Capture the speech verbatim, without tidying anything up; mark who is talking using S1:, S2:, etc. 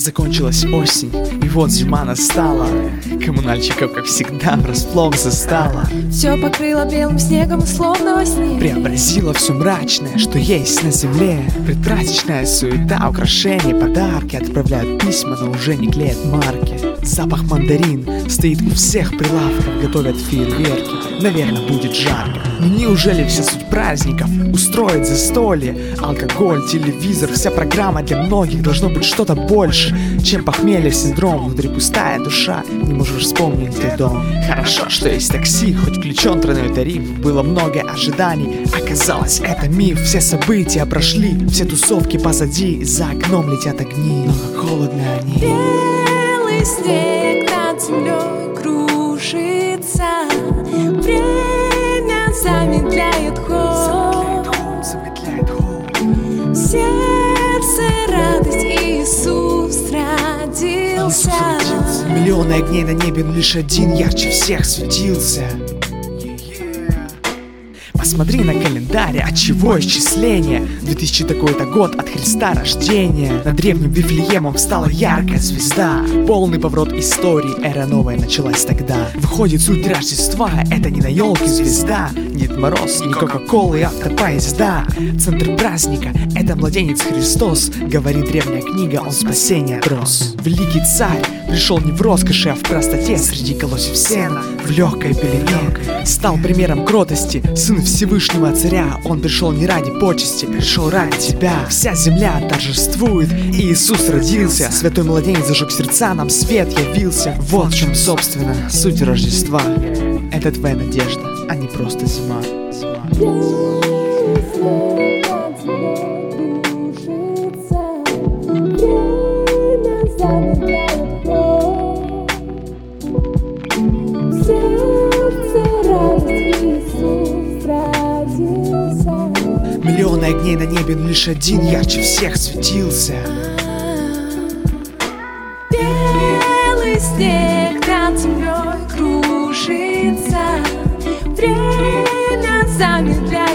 S1: Закончилась осень, и вот зима настала. Коммунальщиков, как всегда, врасплох застала.
S2: Все покрыло белым снегом, словно во сне.
S1: Преобразило все мрачное, что есть на земле. Предпраздничная суета, украшения, подарки. Отправляют письма, но уже не клеят марки. Запах мандарин стоит у всех прилавков. Готовят фейерверки, наверное, будет жарко. Но неужели вся суть праздников устроить застолье? Алкоголь, телевизор, вся программа для многих. Должно быть что-то больше, чем похмелье, синдром. Внутри пустая душа, не можешь вспомнить ты дом. Хорошо, что есть такси, хоть включен тройной тариф. Было много ожиданий, оказалось это миф. Все события прошли, все тусовки позади. За окном летят огни, но как холодно они.
S2: Белый снег над землей кружится. Время замедляет ход. В сердце радость, Иисус родился.
S1: Миллионы огней на небе, но лишь один ярче всех светился. Посмотри на календарь, от чего исчисление? две тысячи такой-то год от Христа рождения. Над древним Вифлеемом встала яркая звезда. Полный поворот истории, эра новая началась тогда. Выходит, суть Рождества — это не на елке звезда, не Дед Мороз, не Кока-Кола и автопоезда. Центр праздника — это младенец Христос. Говорит древняя книга, он спасение рос. Великий царь пришел не в роскоши, а в простоте. Среди колосьев сена, в легкой пелене. Стал примером кротости, сын Всевышнего царя. Он пришел не ради почести, пришел ради тебя. Вся земля торжествует, Иисус родился. Святой младенец зажег сердца, нам свет явился. Вот в чем, собственно, суть Рождества. Это твоя надежда, а не просто зима. Миллионы огней на небе, но лишь один ярче всех светился.
S2: Белый снег над землей кружится. Время замедляет.